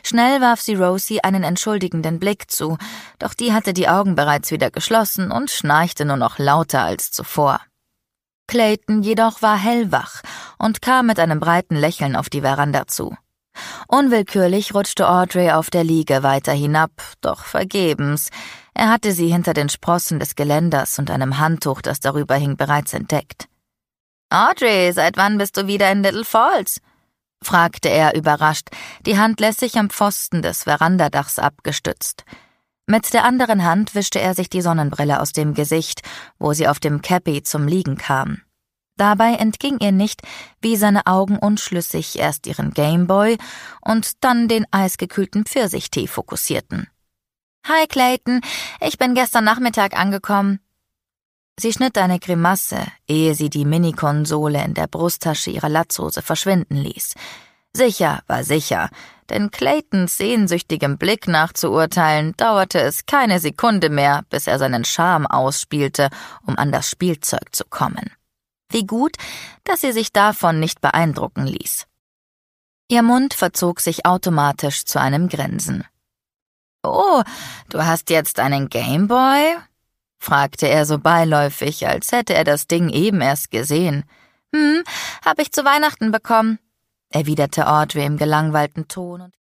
Schnell warf sie Rosie einen entschuldigenden Blick zu, doch die hatte die Augen bereits wieder geschlossen und schnarchte nur noch lauter als zuvor. Clayton jedoch war hellwach und kam mit einem breiten Lächeln auf die Veranda zu. Unwillkürlich rutschte Audrey auf der Liege weiter hinab, doch vergebens. Er hatte sie hinter den Sprossen des Geländers und einem Handtuch, das darüber hing, bereits entdeckt. »Audrey, seit wann bist du wieder in Little Falls?« fragte er überrascht, die Hand lässig am Pfosten des Verandadachs abgestützt. Mit der anderen Hand wischte er sich die Sonnenbrille aus dem Gesicht, wo sie auf dem Cappy zum Liegen kam. Dabei entging ihr nicht, wie seine Augen unschlüssig erst ihren Gameboy und dann den eisgekühlten Pfirsichtee fokussierten. »Hi Clayton, ich bin gestern Nachmittag angekommen.« Sie schnitt eine Grimasse, ehe sie die Minikonsole in der Brusttasche ihrer Latzhose verschwinden ließ. Sicher war sicher, denn Claytons sehnsüchtigem Blick nach zu urteilen, dauerte es keine Sekunde mehr, bis er seinen Charme ausspielte, um an das Spielzeug zu kommen. Wie gut, dass sie sich davon nicht beeindrucken ließ. Ihr Mund verzog sich automatisch zu einem Grinsen. »Oh, du hast jetzt einen Gameboy?« fragte er so beiläufig, als hätte er das Ding eben erst gesehen. »Hab ich zu Weihnachten bekommen«, erwiderte Audrey im gelangweilten Ton.